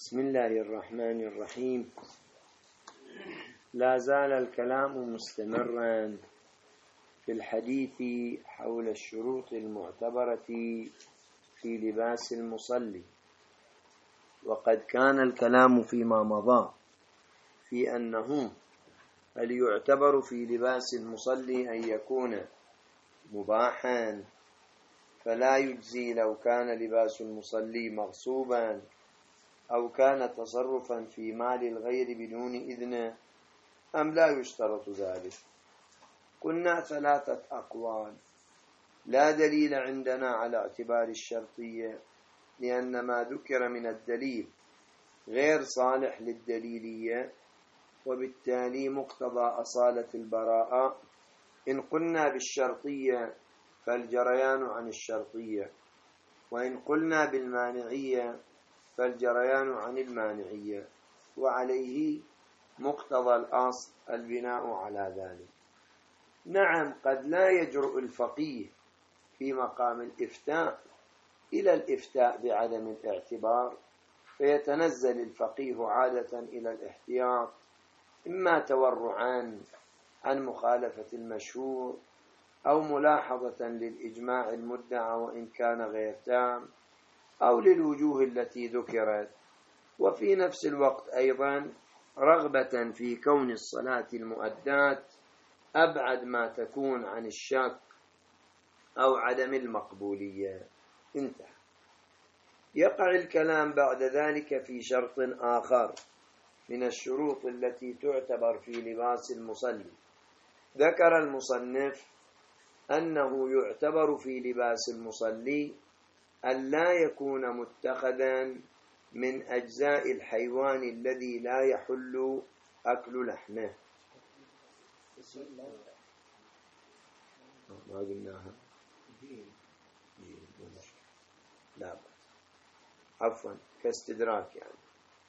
بسم الله الرحمن الرحيم. لا زال الكلام مستمرا في الحديث حول الشروط المعتبرة في لباس المصلي، وقد كان الكلام فيما مضى في أنه هل يعتبر في لباس المصلي أن يكون مباحا، فلا يجزي لو كان لباس المصلي مغصوبا أو كان تصرفا في مال الغير بدون إذنه، أم لا يشترط ذلك. قلنا ثلاثة أقوال. لا دليل عندنا على اعتبار الشرطية، لأن ما ذكر من الدليل غير صالح للدليلية، وبالتالي مقتضى أصالة البراءة. إن قلنا بالشرطية فالجريان عن الشرطية، وإن قلنا بالمانعية فالجريان عن المانعية، وعليه مقتضى الأصل البناء على ذلك. نعم، قد لا يجرؤ الفقيه في مقام الإفتاء إلى الإفتاء بعدم الاعتبار، فيتنزل الفقيه عادة إلى الاحتياط، إما تورعا عن مخالفة المشهور أو ملاحظة للإجماع المدعى وإن كان غير تام، أو للوجوه التي ذكرت، وفي نفس الوقت أيضا رغبة في كون الصلاة المؤداة أبعد ما تكون عن الشك أو عدم المقبولية. انتهى. يقع الكلام بعد ذلك في شرط آخر من الشروط التي تعتبر في لباس المصلي. ذكر المصنف أنه يعتبر في لباس المصلي أن لا يكون متخذا من أجزاء الحيوان الذي لا يحل أكل لحمه. ما قلناها؟ لا بأس، عفوا، كاستدراك يعني.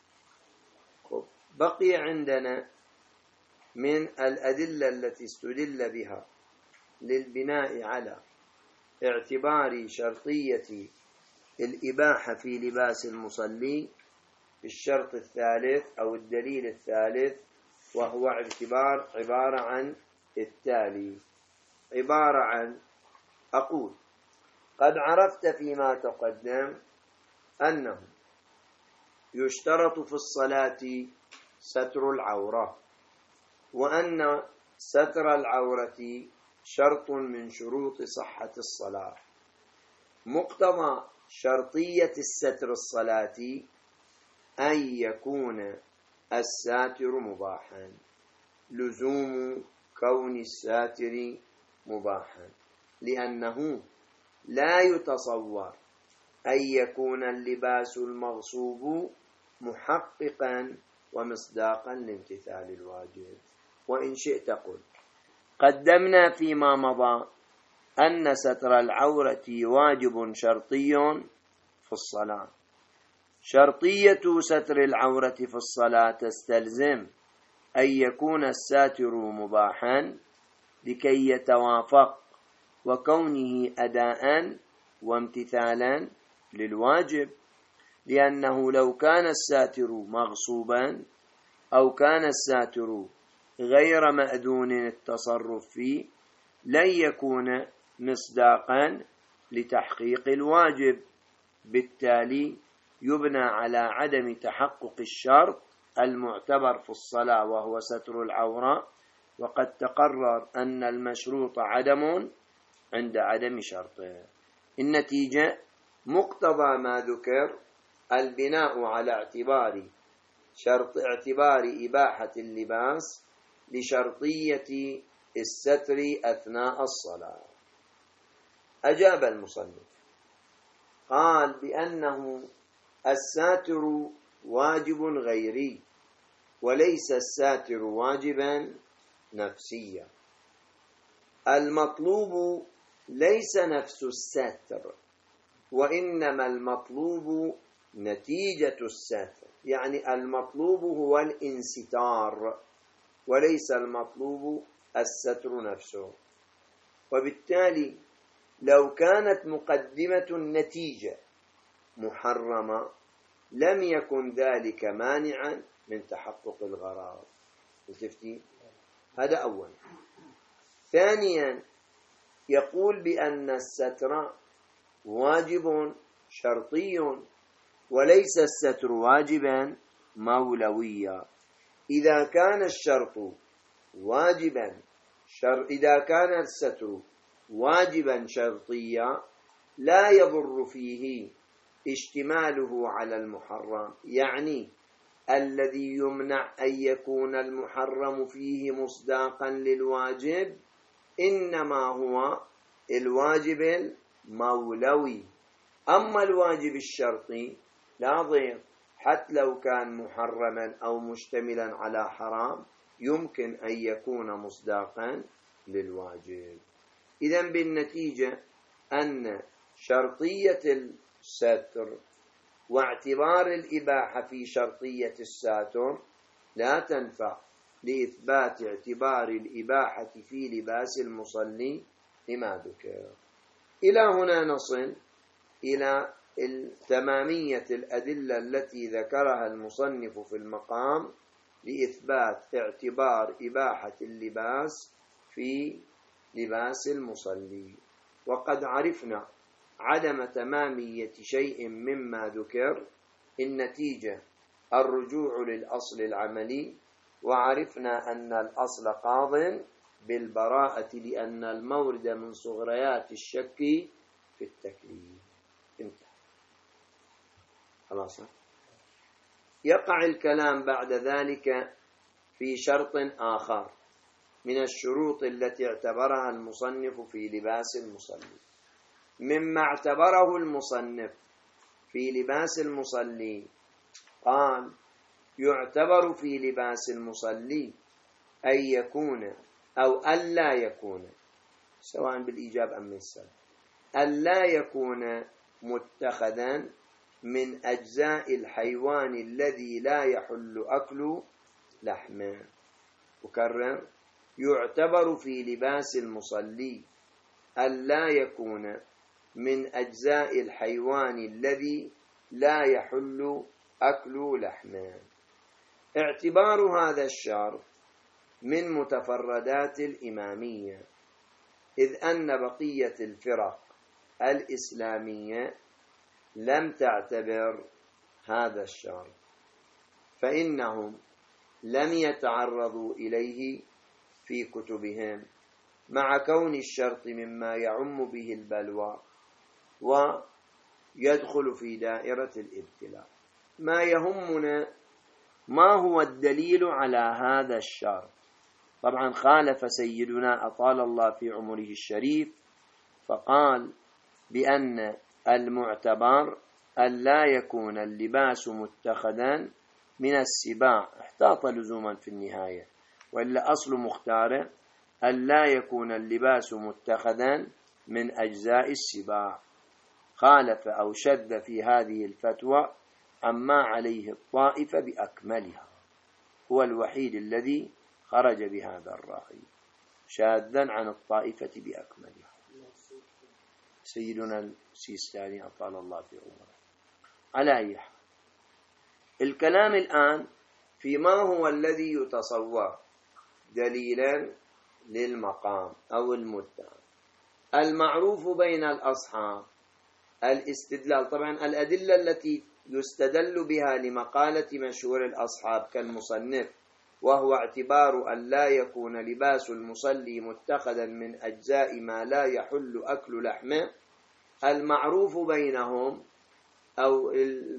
بقي عندنا من الأدلة التي استدل بها للبناء على اعتبار شرطية الإباحة في لباس المصلي الشرط الثالث أو الدليل الثالث، وهو عبارة عن التالي. عبارة عن: أقول قد عرفت فيما تقدم أنه يشترط في الصلاة ستر العورة، وأن ستر العورة شرط من شروط صحة الصلاة. مقتضى شرطية الستر الصلاة أن يكون الساتر مباحا، لزوم كون الساتر مباحا، لأنه لا يتصور أن يكون اللباس المغصوب محققا ومصداقا لامتثال الواجب. وإن شئت قل قدمنا فيما مضى أن ستر العورة واجب شرطي في الصلاة. شرطية ستر العورة في الصلاة تستلزم أن يكون الساتر مباحا لكي يتوافق وكونه أداء وامتثالا للواجب، لأنه لو كان الساتر مغصوبا أو كان الساتر غير مأذون التصرف فيه لن يكون مصداقا لتحقيق الواجب، بالتالي يبنى على عدم تحقق الشرط المعتبر في الصلاة وهو ستر العورة، وقد تقرر أن المشروط عدم عند عدم شرطه. النتيجة مقتضى ما ذكر البناء على اعتبار إباحة اللباس لشرطية الستر أثناء الصلاة. أجاب المصنف قال بأنه الساتر واجب غيري، وليس الساتر واجبا نفسيا. المطلوب ليس نفس الستر، وإنما المطلوب نتيجة الستر، يعني المطلوب هو الانستار وليس المطلوب الستر نفسه. وبالتالي لو كانت مقدمة النتيجة محرمة لم يكن ذلك مانعا من تحقق الغرض. التفتي هذا أولا. ثانيا يقول بأن الستر واجب شرطي وليس الستر واجبا مولويا. إذا كان الشرط واجبا إذا كان الستر واجبا شرطيا لا يضر فيه اشتماله على المحرم، يعني الذي يمنع أن يكون المحرم فيه مصداقا للواجب إنما هو الواجب المولوي. أما الواجب الشرطي لا ضير، حتى لو كان محرما أو مشتملا على حرام يمكن أن يكون مصداقا للواجب. إذن بالنتيجة أن شرطية الستر واعتبار الإباحة في شرطية الساتر لا تنفع لإثبات اعتبار الإباحة في لباس المصلي لما ذكر. إلى هنا نصل إلى تمامية الأدلة التي ذكرها المصنف في المقام لإثبات اعتبار إباحة اللباس في لباس المصلي. وقد عرفنا عدم تمامية شيء مما ذكر، النتيجة الرجوع للأصل العملي، وعرفنا أن الأصل قاض بالبراءة لأن المورد من صغريات الشك في التكليف. انتهى. خلاص. يقع الكلام بعد ذلك في شرط آخر من الشروط التي اعتبرها المصنف في لباس المصلي. مما اعتبره المصنف في لباس المصلي قال: يعتبر في لباس المصلي أن يكون أو ألا يكون، سواء بالإيجاب أم السلب، ألا يكون متخذا من أجزاء الحيوان الذي لا يحل أكل لحمه. أكرر: يعتبر في لباس المصلي ألا يكون من أجزاء الحيوان الذي لا يحل أكل لحمه. اعتبار هذا الشرط من متفردات الإمامية، إذ أن بقية الفرق الإسلامية لم تعتبر هذا الشرط، فإنهم لم يتعرضوا إليه في كتبهم، مع كون الشرط مما يعم به البلوى ويدخل في دائرة الابتلاء. ما يهمنا ما هو الدليل على هذا الشرط. طبعا خالف سيدنا أطال الله في عمره الشريف فقال بأن المعتبر ألا يكون اللباس متخذا من السباع، احتاط لزوما في النهاية، وإلا أصل مختاره ألا يكون اللباس متخذا من أجزاء السباع. خالف أو شد في هذه الفتوى عما عليه الطائفة بأكملها، هو الوحيد الذي خرج بهذا الرأي شاذا عن الطائفة بأكملها، سيدنا السيستاني أطال الله في عمره. على أي حال، الكلام الآن فيما هو الذي يتصور دليلا للمقام أو المدعى. المعروف بين الأصحاب الاستدلال، طبعا الأدلة التي يستدل بها لمقالة مشهور الأصحاب كالمصنف، وهو اعتبار أن لا يكون لباس المصلي متخذا من أجزاء ما لا يحل أكل لحمه. المعروف بينهم أو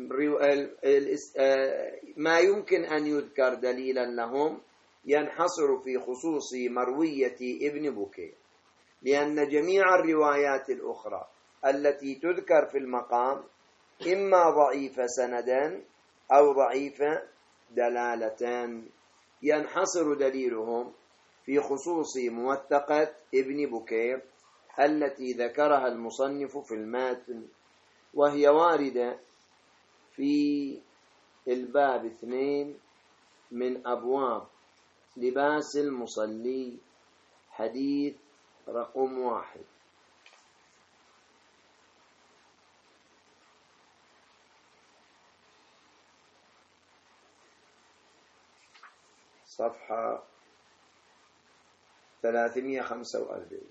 ما يمكن أن يذكر دليلا لهم ينحصر في خصوص مروية ابن بكير، لأن جميع الروايات الأخرى التي تذكر في المقام إما ضعيفة سندا أو ضعيفة دلالة. ينحصر دليلهم في خصوص موثقة ابن بكير التي ذكرها المصنف في الماتن، وهي واردة في الباب 2 من أبواب لباس المصلي، حديث رقم 1. صفحة 345.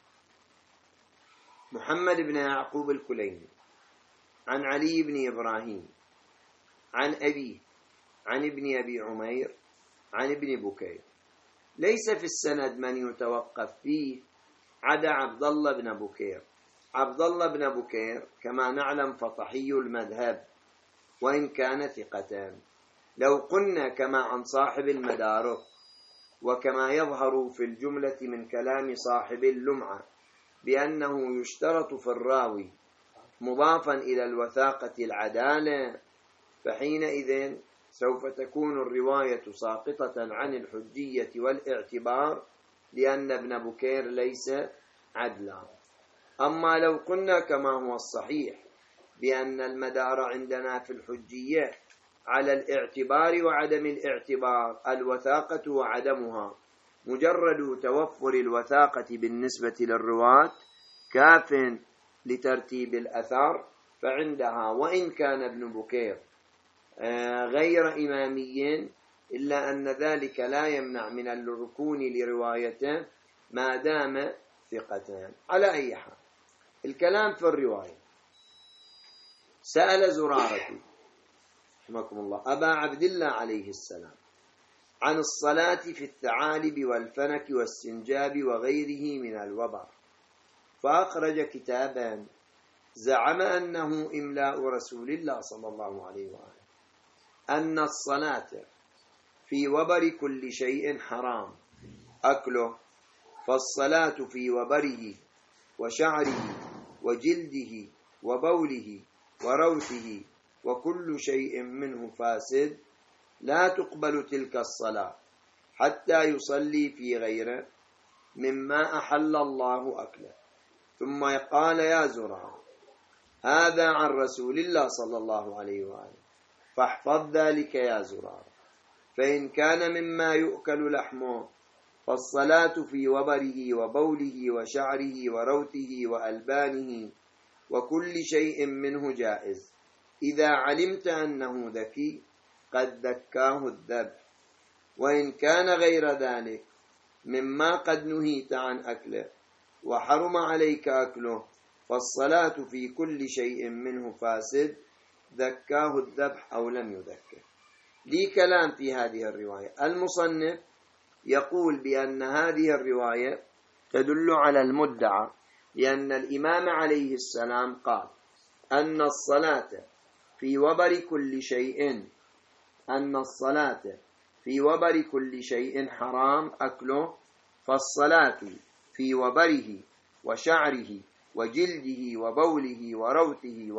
محمد بن يعقوب الكليني عن علي بن إبراهيم عن أبيه عن ابن أبي عمير عن ابن بكير. ليس في السند من يتوقف فيه عدا عبد الله بن بكير. عبد الله بن بكير كما نعلم فطحي المذهب وإن كان ثقتان. لو قلنا كما عن صاحب المدارك وكما يظهر في الجملة من كلام صاحب اللمعة بأنه يشترط في الراوي مضافا إلى الوثاقة العدالة، فحينئذ سوف تكون الرواية ساقطة عن الحجية والاعتبار لأن ابن بكير ليس عدلا. أما لو قلنا كما هو الصحيح بأن المدار عندنا في الحجية على الاعتبار وعدم الاعتبار، الوثاقة وعدمها، مجرد توفر الوثاقة بالنسبة للرواة كاف لترتيب الأثر، فعندها وإن كان ابن بكير غير إمامي إلا أن ذلك لا يمنع من الركون لروايته ما دام ثقتان. على أي حال الكلام في الرواية. سأل زرارة رحمكم الله أبا عبد الله عليه السلام عن الصلاة في الثعالب والفنك والسنجاب وغيره من الوبر، فأخرج كتابا زعم أنه إملاء رسول الله صلى الله عليه وآله أن الصلاة في وبر كل شيء حرام أكله، فالصلاة في وبره وشعره وجلده وبوله وروثه وكل شيء منه فاسد، لا تقبل تلك الصلاة حتى يصلي في غيره مما أحل الله أكله. ثم قال يا زرع هذا عن رسول الله صلى الله عليه وآله، فاحفظ ذلك يا زرع، فإن كان مما يؤكل لحمه فالصلاة في وبره وبوله وشعره وروثه وألبانه وكل شيء منه جائز، إذا علمت أنه ذكي قد ذكاه الذبح، وإن كان غير ذلك مما قد نهيت عن أكله وحرم عليك أكله فالصلاة في كل شيء منه فاسد، ذكاه الذبح أو لم يذكه. لي كلام في هذه الرواية. المصنف يقول بأن هذه الرواية تدل على المدعى، لأن الإمام عليه السلام قال أن الصلاة في وبر كل شيء حرام أكله، فالصلاة في وبره وشعره وجلده وبوله وروثه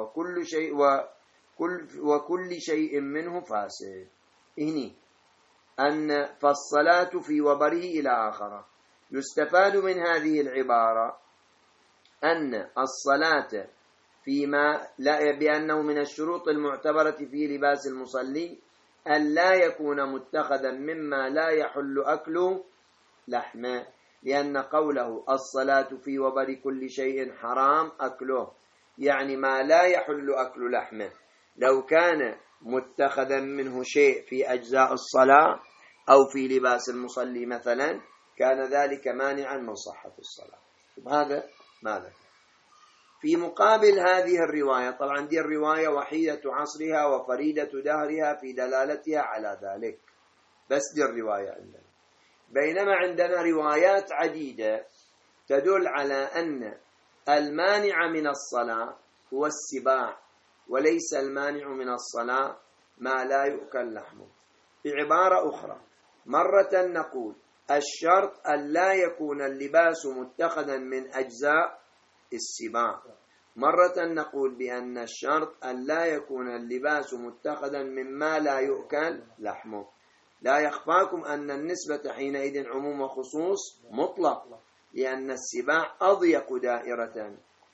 وكل شيء منه فاسد. هنا أن فالصلاة في وبره إلى آخره. يستفاد من هذه العبارة أن الصلاة فيما بأنه من الشروط المعتبرة في لباس المصلي أن لا يكون متخذا مما لا يحل أكله لحمه، لأن قوله الصلاة في وبر كل شيء حرام أكله يعني ما لا يحل أكل لحمه. لو كان متخذا منه شيء في أجزاء الصلاة أو في لباس المصلي مثلا كان ذلك مانعا من صحة الصلاة. هذا ماذا في مقابل هذه الرواية؟ طبعا دي الرواية وحيدة عصرها وفريدة دهرها في دلالتها على ذلك، بس دي الرواية عندنا. بينما عندنا روايات عديدة تدل على أن المانع من الصلاة هو السباع، وليس المانع من الصلاة ما لا يؤكل لحمه. بعبارة أخرى، مرة نقول الشرط أن لا يكون اللباس متخذا من أجزاء السباع، مرة نقول بأن الشرط أن لا يكون اللباس متخذا مما لا يؤكل لحمه. لا يخفاكم أن النسبة حينئذ عموم وخصوص مطلق، لأن السباع أضيق دائرة.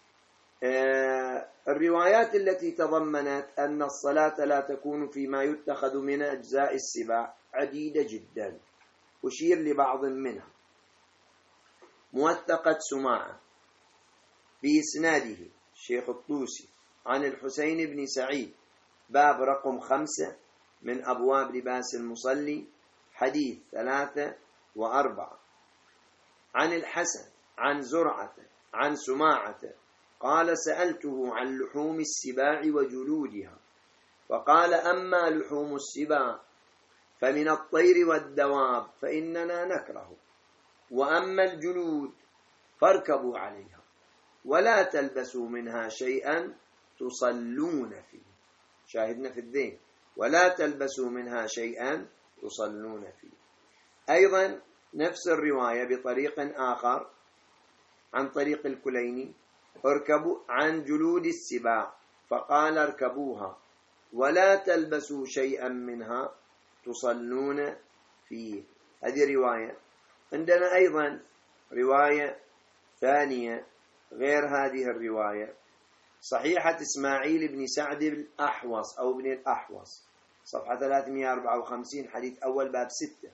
الروايات التي تضمنت أن الصلاة لا تكون فيما يتخذ من أجزاء السباع عديدة جدا، أشير لبعض منها. موثقة سماعة بإسناده الشيخ الطوسي عن الحسين بن سعيد، باب رقم 5 من أبواب لباس المصلي، حديث 3 و4 عن الحسن عن زرعة عن سماعة قال سألته عن لحوم السباع وجلودها فقال أما لحوم السباع فمن الطير والدواب فإننا نكره، وأما الجلود فاركبوا عليها ولا تلبسوا منها شيئا تصلون فيه. شاهدنا في الذهن ولا تلبسوا منها شيئا تصلون فيه. أيضا نفس الرواية بطريق آخر عن طريق الكليني اركبوا عن جلود السباع فقال اركبوها ولا تلبسوا شيئا منها تصلون فيه. هذه رواية. عندنا أيضا رواية ثانية غير هذه الرواية، صحيحة إسماعيل بن سعد الأحوص أو ابن الأحوص، صفحة 354 حديث أول باب 6.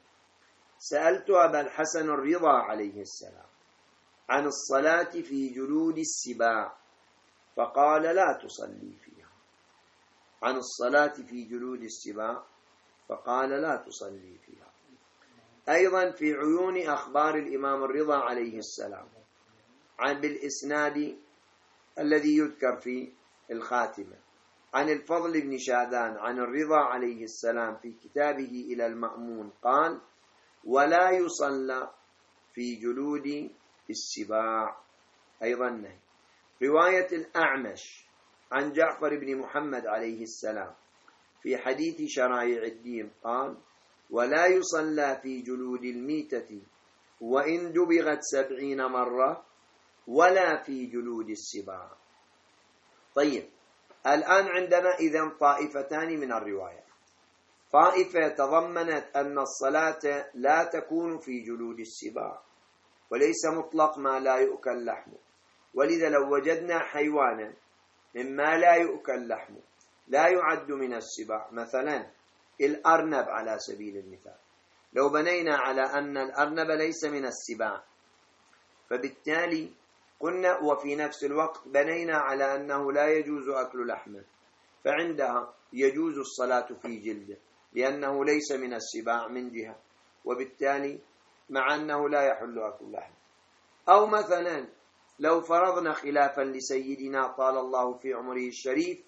سألت أبا الحسن الرضا عليه السلام عن الصلاة في جلود السباع فقال لا تصلي فيها. عن الصلاة في جلود السباع فقال لا تصلي فيها. أيضا في عيون أخبار الإمام الرضا عليه السلام عن بالإسناد الذي يذكر في الخاتمة عن الفضل بن شاذان عن الرضا عليه السلام في كتابه إلى المأمون قال ولا يصلى في جلود السباع. أيضا نهي. رواية الأعمش عن جعفر بن محمد عليه السلام في حديث شرائع الدين قال ولا يصلى في جلود الميتة وإن دبغت 70 مرة ولا في جلود السباع. طيب، الآن عندنا إذن طائفتان من الرواية. طائفة تضمنت أن الصلاة لا تكون في جلود السباع وليس مطلق ما لا يؤكل لحمه، ولذا لو وجدنا حيوانا مما لا يؤكل لحمه لا يعد من السباع، مثلا الأرنب على سبيل المثال، لو بنينا على أن الأرنب ليس من السباع فبالتالي قلنا وفي نفس الوقت بنينا على أنه لا يجوز أكل لحمه، فعندها يجوز الصلاة في جلده لأنه ليس من السباع من جهة، وبالتالي مع أنه لا يحل أكل لحمه. أو مثلا لو فرضنا خلافا لسيدنا طال الله في عمره الشريف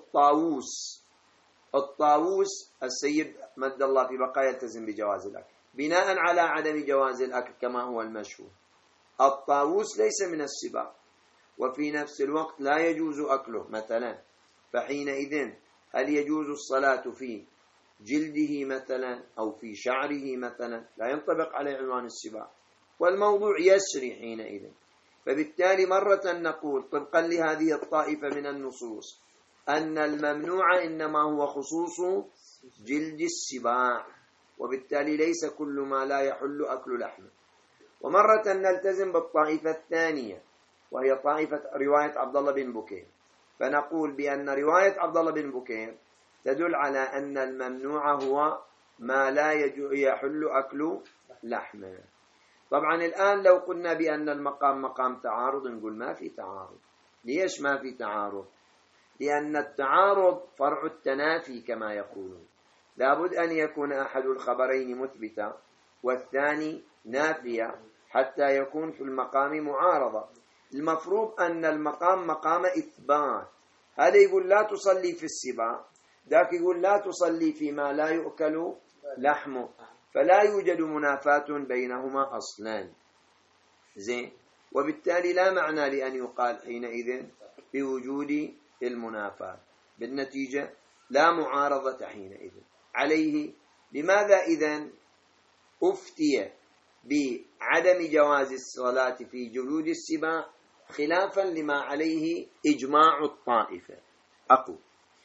الطاووس السيد مد الله في بقاء يلتزم بجواز الأكل بناء على عدم جواز الأكل كما هو المشهور. الطاووس ليس من السباع وفي نفس الوقت لا يجوز أكله مثلا، فحينئذ هل يجوز الصلاة في جلده مثلا أو في شعره مثلا؟ لا ينطبق عليه عنوان السباع والموضوع يسري حينئذ. فبالتالي مرة نقول طبقا لهذه الطائفة من النصوص أن الممنوع إنما هو خصوص جلد السباع، وبالتالي ليس كل ما لا يحل أكل لحمه. ومرة نلتزم بالطائفة الثانية وهي طائفة رواية عبد الله بن بكير، فنقول بأن رواية عبد الله بن بكير تدل على أن الممنوع هو ما لا يحل أكل لحمه. طبعا الآن لو قلنا بأن المقام مقام تعارض نقول ما في تعارض. ليش ما في تعارض؟ لأن التعارض فرع التنافي كما يقولون، لابد أن يكون أحد الخبرين مثبتا والثاني نافيا حتى يكون في المقام معارضة. المفروض أن المقام مقام إثبات، هذا يقول لا تصلي في السباع، ذاك يقول لا تصلي فيما لا يؤكل لحمه، فلا يوجد منافاة بينهما أصلا. زين، وبالتالي لا معنى لأن يقال حينئذ بوجود المنافاة، بالنتيجة لا معارضة حينئذ عليه. لماذا إذن أفتي بعدم جواز الصلاة في جلود السباع خلافا لما عليه إجماع الطائفة؟ أقول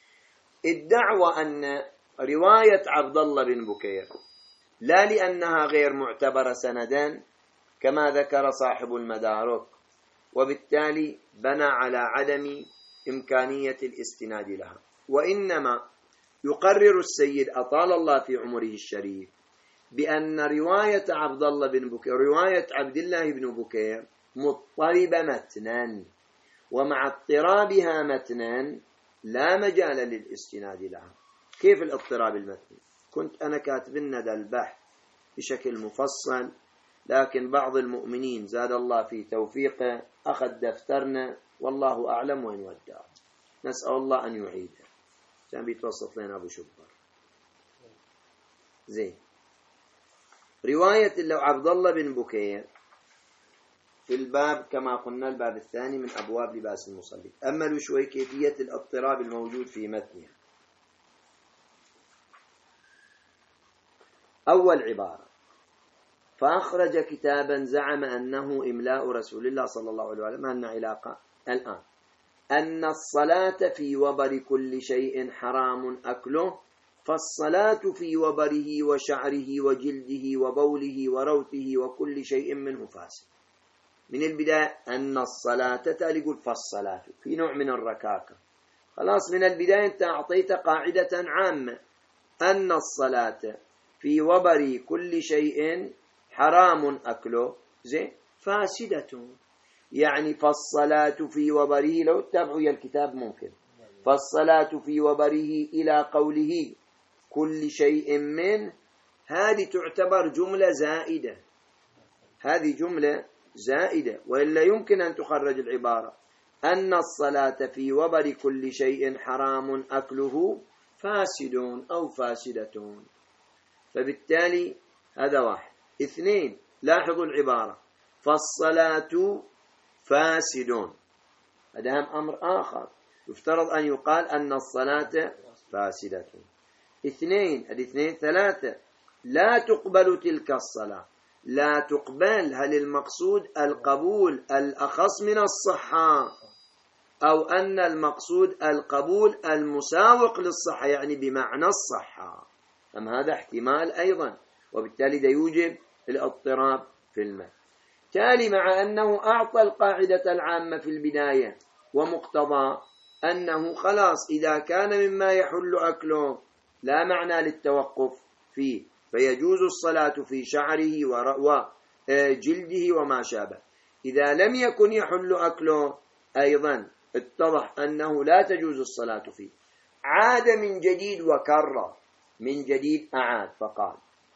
الدعوة أن رواية عبد الله بن بكير لا لأنها غير معتبرة سندا كما ذكر صاحب المدارك، وبالتالي بنى على عدم إمكانية الاستناد لها، وإنما يقرر السيد أطال الله في عمره الشريف بأن رواية عبد الله بن بكير رواية عبد الله بن بكير مضطربة متنا، ومع اضطرابها متنا لا مجال للاستناد لها. كيف الاضطراب المتني؟ كنت أنا كاتب لنا البحث بشكل مفصل، لكن بعض المؤمنين زاد الله في توفيقه أخذ دفترنا والله أعلم وين وداه، نسأل الله أن يعيده. كان بيتوسط لنا أبو شبر. زين، رواية لو عبد الله بن بكير في الباب كما قلنا الباب الثاني من أبواب لباس المصلي. أملوا شوي كيفية الاضطراب الموجود في متنها. أول عبارة: فأخرج كتابا زعم أنه إملاء رسول الله صلى الله عليه وسلم. ما لنا علاقة الآن. أن الصلاة في وبر كل شيء حرام أكله، فالصلاة في وبره وشعره وجلده وبوله وروثه وكل شيء منه فاسد. من البداية أن الصلاة تقول فالصلاة في نوع من الركاكة. خلاص من البداية أنت أعطيت قاعدة عامة أن الصلاة في وبر كل شيء حرام أكله زين فاسدة. يعني فالصلاة في وبره، لو تتابعوا الكتاب ممكن، فالصلاة في وبره إلى قوله كل شيء منه، هذه تعتبر جملة زائدة. هذه جملة زائدة، وإلا يمكن أن تخرج العبارة أن الصلاة في وبر كل شيء حرام أكله فاسد أو فاسدة. فبالتالي هذا واحد. اثنين، لاحظوا العبارة فالصلاة فاسد، هذا هم أمر آخر. يفترض أن يقال أن الصلاة فاسدة. اثنين، الاثنين ثلاثة، لا تقبل تلك الصلاة. لا تقبل، هل المقصود القبول الأخص من الصحة، أو أن المقصود القبول المساوق للصحة يعني بمعنى الصحة؟ أم هذا احتمال أيضا، وبالتالي ده يوجب الاضطراب في المتن. تالي مع أنه أعطى القاعدة العامة في البداية ومقتضى أنه خلاص إذا كان مما يحل أكله لا معنى للتوقف فيه، فيجوز الصلاة في شعره وجلده وما شابه. إذا لم يكن يحل أكله أيضا اتضح أنه لا تجوز الصلاة فيه. عاد من جديد وكرر من جديد، أعاد فقال: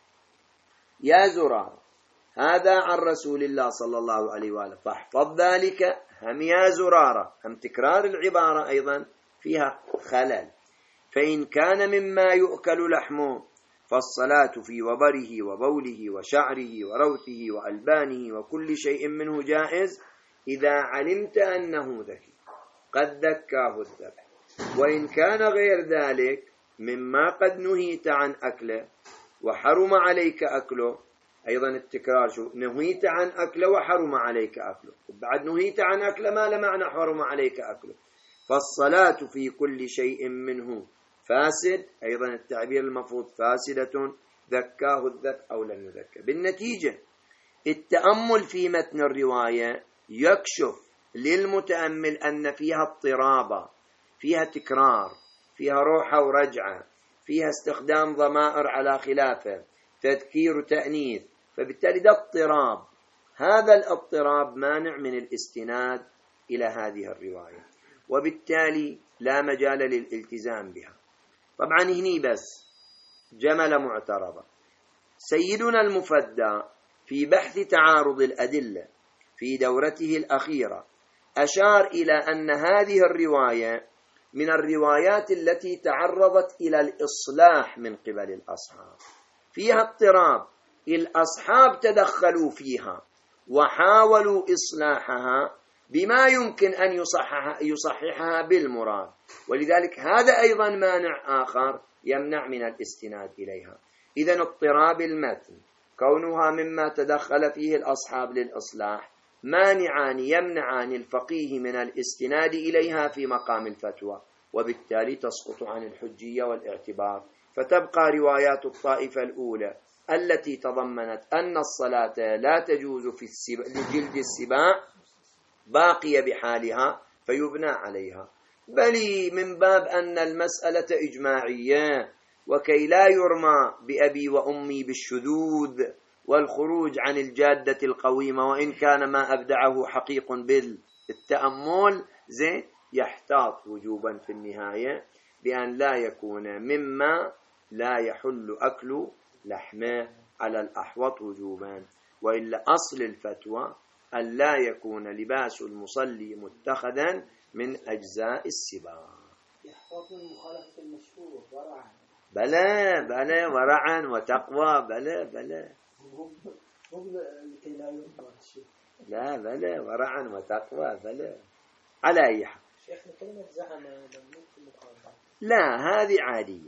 يا زرار، هذا عن رسول الله صلى الله عليه وآله فاحفظ ذلك. هم يا زرارة، هم تكرار العبارة أيضا فيها خلل. فإن كان مما يؤكل لحمه فالصلاة في وبره وبوله وشعره وروثه وألبانه وكل شيء منه جائز إذا علمت أنه ذكي قد ذكاه الذبح. وإن كان غير ذلك مما قد نهيت عن أكله وحرم عليك أكله، أيضا التكرار، شو نهيت عن أكله وحرم عليك أكله، بعد نهيت عن أكله ما لمعنى حرم عليك أكله. فالصلاة في كل شيء منه فاسد، أيضا التعبير المفروض فاسدة، ذكاه الذبح أو لم يذكى. بالنتيجة التأمل في متن الرواية يكشف للمتأمل أن فيها اضطرابا، فيها تكرار، فيها روحة ورجعة، فيها استخدام ضمائر على خلافه، تذكير وتأنيث. فبالتالي ده اضطراب. هذا الاضطراب مانع من الاستناد إلى هذه الرواية، وبالتالي لا مجال للالتزام بها. طبعا هني بس جملة معترضة. سيدنا المفدى في بحث تعارض الأدلة في دورته الأخيرة أشار إلى أن هذه الرواية من الروايات التي تعرضت إلى الإصلاح من قبل الأصحاب، فيها اضطراب، الأصحاب تدخلوا فيها وحاولوا إصلاحها بما يمكن أن يصححها بالمراد، ولذلك هذا أيضا مانع آخر يمنع من الاستناد إليها. إذن اضطراب المتن كونها مما تدخل فيه الأصحاب للإصلاح مانعان يمنعان الفقيه من الاستناد إليها في مقام الفتوى، وبالتالي تسقط عن الحجية والاعتبار. فتبقى روايات الطائفة الأولى التي تضمنت أن الصلاة لا تجوز في لجلد السباع باقية بحالها فيبنى عليها، بل من باب أن المسألة إجماعية، وكي لا يرمى بأبي وأمي بالشذوذ والخروج عن الجادة القويمة، وإن كان ما أبدعه حقيق بالتأمل زين، يحتاط وجوبا في النهاية بأن لا يكون مما لا يحل أكل لحمه على الأحوط وجوبا، وإلا أصل الفتوى أن لا يكون لباس المصلي متخذا من أجزاء السباع. يحفظ من مخالفة المشهور ورعا. بلى ورعا وتقوى بلى هم لكي لا يرضى الشيء. لا بلى ورعا وتقوى بلى. على أي حال شيخنا كلمة زعم ممكن مقابل. لا هذه عادية،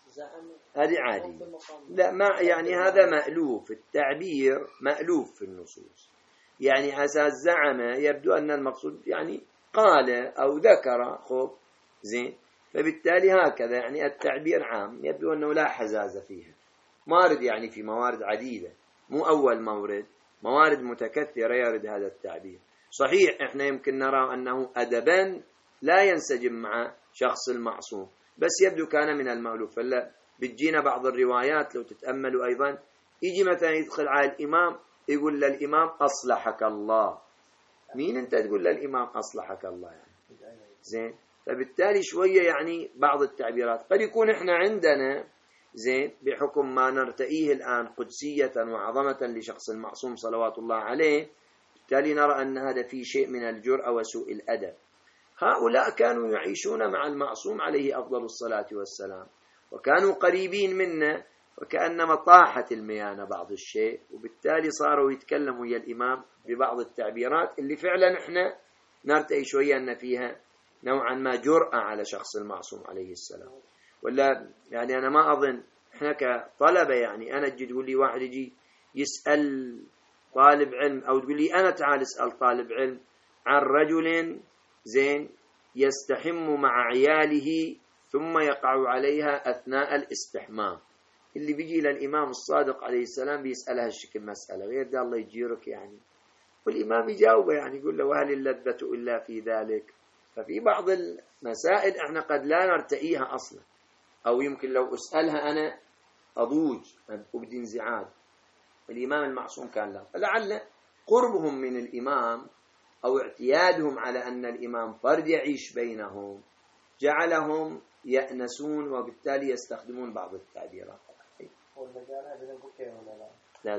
هذه عادية. لا ما يعني هذا مألوف، التعبير مألوف في النصوص. يعني أساس زعم يبدو أن المقصود يعني قال أو ذكر خب زين، فبالتالي هكذا يعني التعبير عام، يبدو أنه لا حزازة فيها. مارد يعني في موارد عديدة، مو أول مورد، موارد متكثرة يرد هذا التعبير. صحيح إحنا يمكن نرى أنه أدبا لا ينسجم مع شخص المعصوم، بس يبدو كان من المألوف. فلا بتجينا بعض الروايات لو تتأملوا أيضا، يجي مثلا يدخل على الإمام يقول للإمام أصلحك الله. مين أنت تقول للإمام أصلحك الله يعني؟ زين، فبالتالي شوية يعني بعض التعبيرات قد يكون إحنا عندنا زين بحكم ما نرتئيه الآن قدسية وعظمة لشخص المعصوم صلوات الله عليه، بالتالي نرى أن هذا فيه شيء من الجرأة وسوء الأدب. هؤلاء كانوا يعيشون مع المعصوم عليه أفضل الصلاة والسلام، وكانوا قريبين منا، وكأنما طاحت الميانة بعض الشيء، وبالتالي صاروا يتكلموا يا الإمام ببعض التعبيرات اللي فعلا إحنا نرتئي شوية أن فيها نوعا ما جرأة على شخص المعصوم عليه السلام. ولا يعني أنا ما أظن إحنا كطلبة يعني أنا تجي تقول لي واحد يجي يسأل طالب علم، أو تقول لي أنا تعال اسأل طالب علم عن رجل زين يستحم مع عياله ثم يقع عليها أثناء الاستحمام، اللي بيجي للإمام الصادق عليه السلام بيسألها الشكل مسألة غير ده الله يجيرك يعني، والإمام يجاوبه يعني يقول له وهل اللذة إلا في ذلك. ففي بعض المسائل احنا قد لا نرتئيها أصلا، أو يمكن لو أسألها أنا أضوج أبدي انزعاج. الإمام المعصوم كان لا، فلعل قربهم من الإمام أو اعتيادهم على أن الإمام فرد يعيش بينهم جعلهم يأنسون، وبالتالي يستخدمون بعض التعبيرات. لا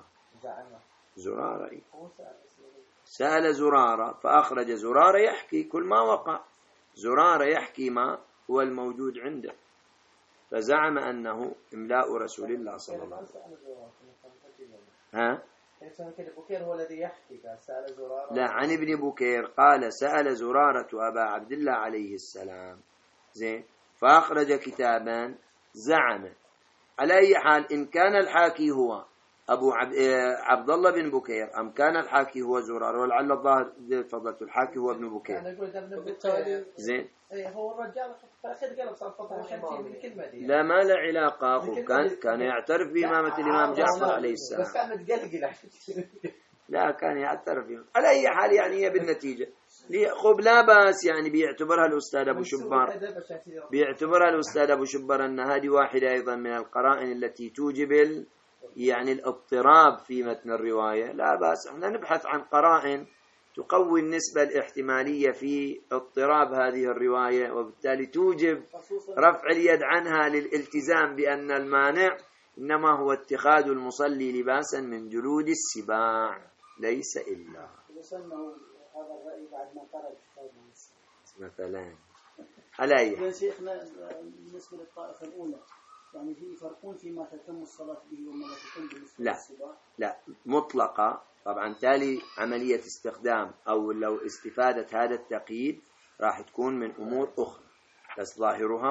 زرارة سأل زرارة فأخرج زرارة يحكي كل ما وقع، زرارة يحكي ما هو الموجود عنده، فزعم أنه إملاء رسول الله صلى الله عليه وسلم. بكير هو الذي يحكي سأل زرارة. لا، عن ابن بكير قال سأل زرارة أبا عبد الله عليه السلام زين فأخرج كتابا زعم. على أي حال إن كان الحاكي هو أبو عبد الله بن بكير أم كان الحاكي هو زرارة، ولعل الظاهر فضلت الحاكي هو ابن بكير زين. هو الرجال قلب صار فضل من الكلمة دي. لا ما له علاقة، كان يعترف بإمامة الإمام جعفر عليه السلام، بس كان متقلقل. لا كان يعترف بهم. على أي حال يعني هي بالنتيجة خب لا بأس يعني بيعتبرها الأستاذ أبو شبار، بيعتبرها الأستاذ أبو شبار أن هذه واحدة أيضا من القرائن التي توجب يعني الاضطراب في متن الرواية. لا بأس احنا نبحث عن قرائن تقوي النسبة الاحتمالية في اضطراب هذه الرواية، وبالتالي توجب رفع اليد عنها للالتزام بأن المانع إنما هو اتخاذ المصلي لباسا من جلود السباع ليس إلا. هذا الرأي بعد ما قرأ مثلا على أي شيخنا بالنسبة للطائفة الأولى يعني في يفرقون فيما تتم الصلاة به وما لا تتم بالنسبة للسباع؟ لا مطلقة طبعا. تالي عملية استخدام أو لو استفادة هذا التقييد راح تكون من أمور أخرى، بس ظاهرها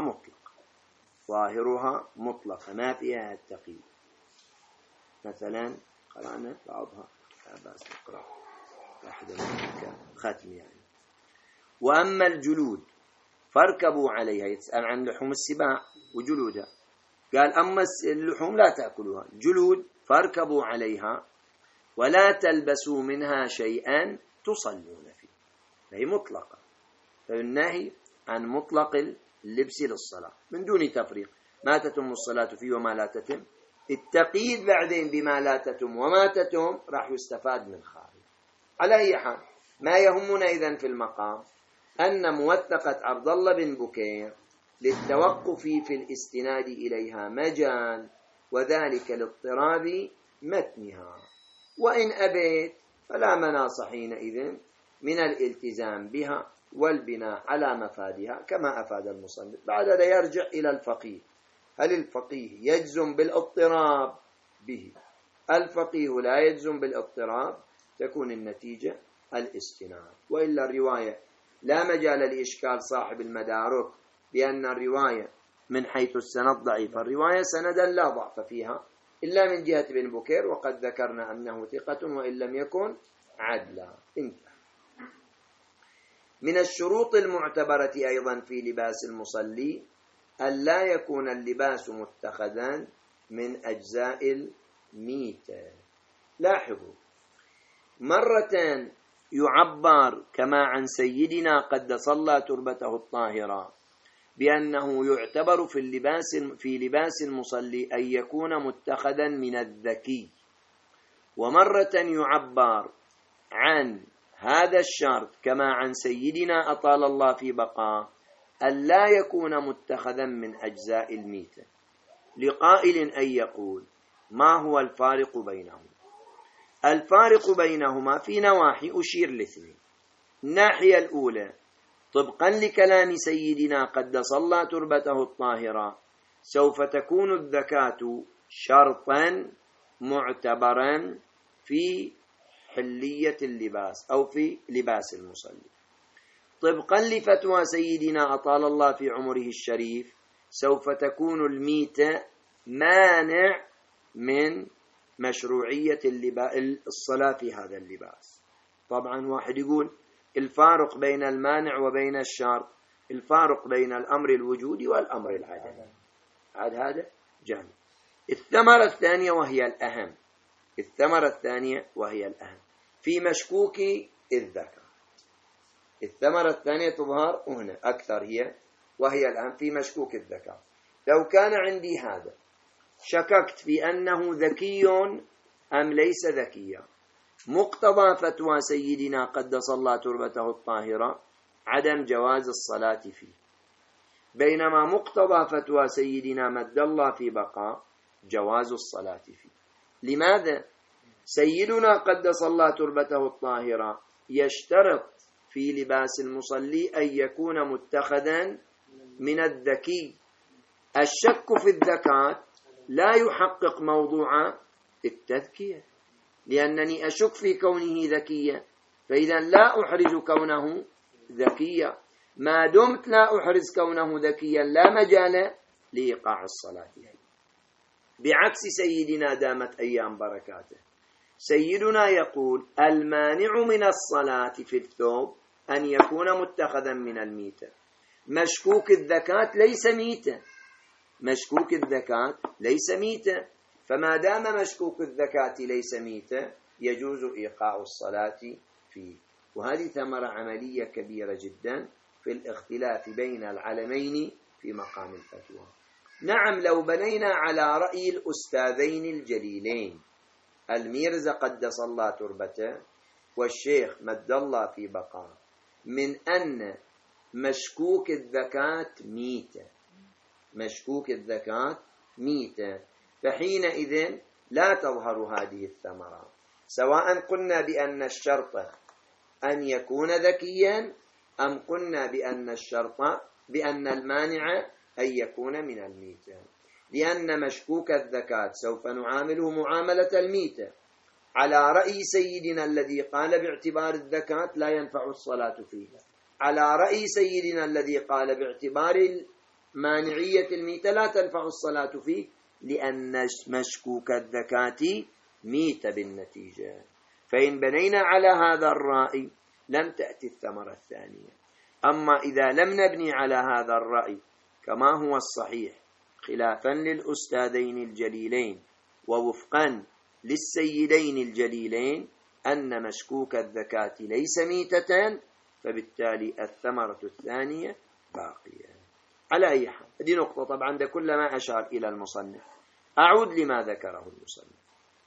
مطلقة ما فيها التقييد. مثلا قرأنا بعضها بس نقرأ واحدة منها ختم يعني. وأما الجلود فاركبوا عليها، يتسأل عن لحوم السباع وجلودها، قال أما اللحوم لا تأكلوها، جلود فاركبوا عليها ولا تلبسوا منها شيئا تصلون فيه، فهي مطلقة، فالنهي عن مطلق اللبس للصلاة من دون تفريق، ما تتم الصلاة فيه وما لا تتم. التقييد بعدين بما لا تتم وما تتم راح يستفاد من خارج. على أي حال ما يهمنا إذن في المقام أن موثقة عبد الله بن بكير للتوقف في الاستناد إليها مجال وذلك لاضطراب متنها، وإن أبيت فلا مناص حينئذ من الالتزام بها والبناء على مفادها كما أفاد المصنف. بعد ذلك يرجع إلى الفقيه، هل الفقيه يجزم بالاضطراب به؟ الفقيه لا يجزم بالاضطراب، تكون النتيجة الاستناد. وإلا الرواية لا مجال لإشكال صاحب المدارك بأن الرواية من حيث السند ضعيف، الرواية سندا لا ضعف فيها إلا من جهة ابن بكير، وقد ذكرنا أنه ثقة وإن لم يكن عدلا. انتهى. من الشروط المعتبرة أيضا في لباس المصلي ألا يكون اللباس متخذا من أجزاء الميتة. لاحظوا، مرة يعبر كما عن سيدنا قدس الله تربته الطاهرة بأنه يعتبر في لباس المصلي أن يكون متخذا من الذكي، ومرة يعبر عن هذا الشرط كما عن سيدنا أطال الله في بقاه أن لا يكون متخذا من أجزاء الميتة. لقائل أن يقول: ما هو الفارق بينهما؟ الفارق بينهما في نواحي أشير لاثنين. الناحية الأولى طبقا لكلام سيدنا قدس الله تربته الطاهرة سوف تكون الزكاة شرطا معتبرا في حلية اللباس أو في لباس المصلي. طبقا لفتوى سيدنا أطال الله في عمره الشريف سوف تكون الميتة مانع من مشروعية الصلاة في هذا اللباس. طبعا واحد يقول الفارق بين المانع وبين الشرط، الفارق بين الأمر الوجودي والأمر العدمي، عاد هذا جانب. الثمرة الثانية وهي الأهم، الثمرة الثانية وهي الأهم في مشكوك الذكاء. الثمرة الثانية تظهر هنا أكثر هي وهي الأهم في مشكوك الذكاء. لو كان عندي هذا شككت في أنه ذكي أم ليس ذكيا، مقتضى فتوى سيدنا قدس الله تربته الطاهرة عدم جواز الصلاة فيه، بينما مقتضى فتوى سيدنا مد الله في بقاء جواز الصلاة فيه. لماذا؟ سيدنا قدس الله تربته الطاهرة يشترط في لباس المصلي أن يكون متخذا من الذكي. الشك في الذكاء لا يحقق موضوع التذكية، لأنني أشك في كونه ذكيا، فإذا لا أحرز كونه ذكيا. ما دمت لا أحرز كونه ذكيا لا مجال لإيقاع الصلاة فيه. بعكس سيدنا دامت أيام بركاته، سيدنا يقول المانع من الصلاة في الثوب أن يكون متخذا من الميتة. مشكوك الذكاة ليس ميتة، مشكوك الذكاة ليس ميتة، فما دام مشكوك الذكاة ليس ميتة يجوز إيقاع الصلاة فيه. وهذه ثمرة عملية كبيرة جدا في الاختلاف بين العلمين في مقام الفتوى. نعم، لو بنينا على رأي الأستاذين الجليلين الميرزا قدس الله تربته والشيخ مد الله في بقاه من أن مشكوك الذكاة ميتة، مشكوك الذكاة ميتة، فحينئذ لا تظهر هذه الثمرة، سواء قلنا بأن الشرط أن يكون ذكيا أم قلنا بأن الشرط بأن المانع أن يكون من الميتة، لأن مشكوك الذكاة سوف نعامله معاملة الميتة. على رأي سيدنا الذي قال باعتبار الذكاة لا ينفع الصلاة فيه، على رأي سيدنا الذي قال باعتبار مانعية الميتة لا تنفع الصلاة فيه، لأن مشكوك الذكاة ميت بالنتيجة. فإن بنينا على هذا الرأي لم تأتي الثمرة الثانية. أما إذا لم نبني على هذا الرأي كما هو الصحيح خلافا للأستاذين الجليلين ووفقا للسيدين الجليلين أن مشكوك الذكاة ليس ميتة، فبالتالي الثمرة الثانية باقية. على أي حال هذه نقطة طبعا ده كلما أشار إلى المصنف. أعود لما ذكره المصنف.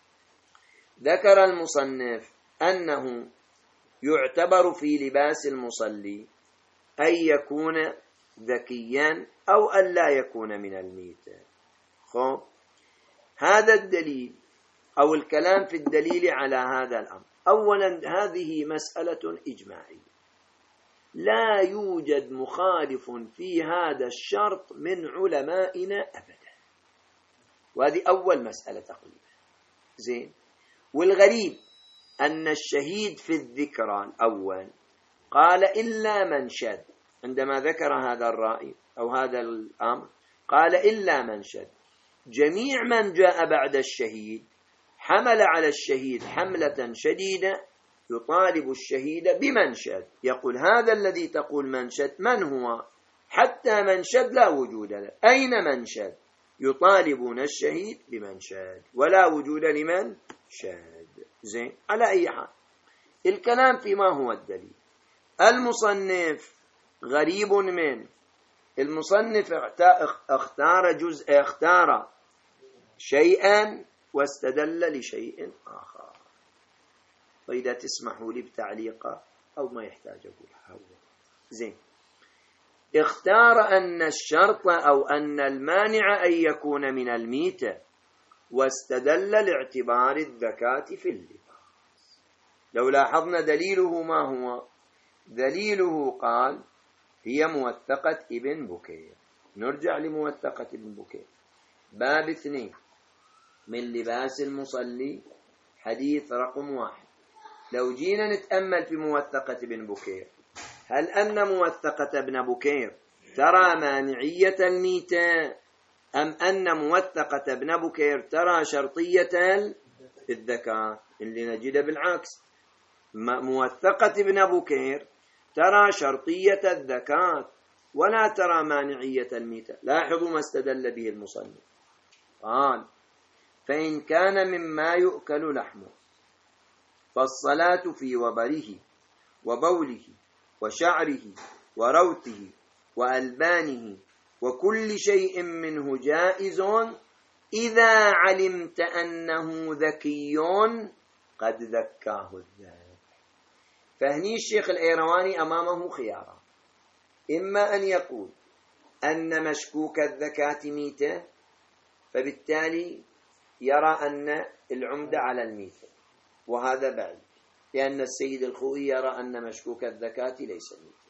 ذكر المصنف أنه يعتبر في لباس المصلي أن يكون ذكيا أو أن لا يكون من الميتة. خب هذا الدليل أو الكلام في الدليل على هذا الأمر. أولا هذه مسألة إجماعية، لا يوجد مخالف في هذا الشرط من علمائنا أبدا، وهذه أول مسألة تقريبا. زين. والغريب أن الشهيد في الذكرى الأول قال إلا من شد، عندما ذكر هذا الرأي أو هذا الأمر قال إلا من شد. جميع من جاء بعد الشهيد حمل على الشهيد حملة شديدة يطالب الشهيد بمنشد، يقول هذا الذي تقول منشد من هو؟ حتى منشد لا وجود له، أين منشد؟ يطالبون الشهيد بمنشد ولا وجود لمن شاد. زين. على أي حال الكلام فيما هو الدليل. المصنف غريب من المصنف اختار شيئا واستدل لشيء آخر. وإذا تسمحوا لي بتعليقه أو ما يحتاج أقولها. زين. اختار أن الشرط أو أن المانع أن يكون من الميتة، واستدل لاعتبار الذكاة في اللباس. لو لاحظنا دليله ما هو؟ دليله قال هي موثقة ابن بكير. نرجع لموثقة ابن بكير باب 2 من لباس المصلي حديث رقم 1. لو جينا نتأمل في موثقة ابن بكير، هل أن موثقة ابن بكير ترى مانعية الميتة، أم أن موثقة ابن بكير ترى شرطية الذكاة؟ اللي نجد بالعكس، موثقة ابن بكير ترى شرطية الذكاة ولا ترى مانعية الميتة. لاحظوا ما استدل به المصنف. قال فإن كان مما يؤكل لحمه فالصلاة في وبره وبوله وشعره وروثه وألبانه وكل شيء منه جائز إذا علمت أنه ذكي قد ذكاه الذات. فهني الشيخ الإيرواني أمامه خيارات، إما أن يقول أن مشكوك الذكاة ميتة، فبالتالي يرى أن العمدة على الميتة، وهذا بعيد، لأن السيد الخوئي يرى أن مشكوك الذكاة ليس ميتة.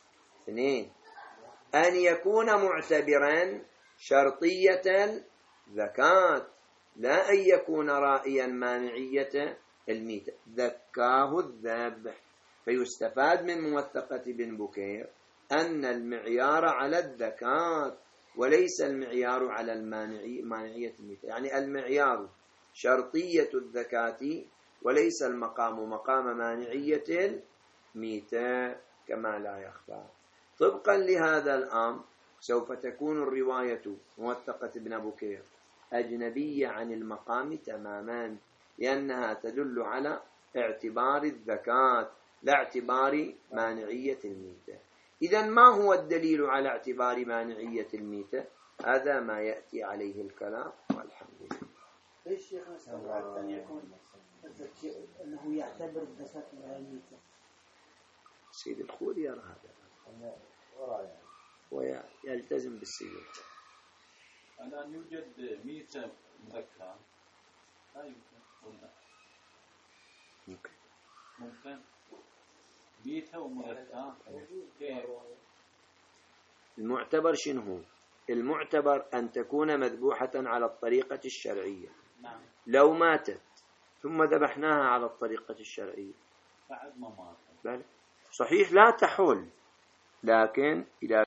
2 أن يكون معتبرا شرطية الذكاة، لا أن يكون رائيا مانعية الميتة، ذكاه الذبح. فيستفاد من موثقة ابن بكير أن المعيار على الذكاة وليس المعيار على مانعية الميتة، يعني المعيار شرطية الذكاة وليس المقام مقام مانعية الميتة كما لا يخفى. طبقا لهذا الأمر سوف تكون الرواية موثقة ابن بكير أجنبية عن المقام تماما، لأنها تدل على اعتبار الذكاة لا اعتبار مانعية الميتة. إذن ما هو الدليل على اعتبار مانعية الميتة؟ هذا ما يأتي عليه الكلام والحمد لله. ليش شيخ استبعدت أن يكون أنه يعتبر الذكاة من الميتة؟ السيد الخوئي يرى هذا ويلتزم بالسيد. أن يوجد ميتة مذكرة لا يمكن. ممكن ميتة ومذكرة. المعتبر شنو هو؟ المعتبر أن تكون مذبوحة على الطريقة الشرعية. نعم. لو ماتت ثم ذبحناها على الطريقة الشرعية بعد ما ماتت. بل صحيح لا تحول، لكن إذا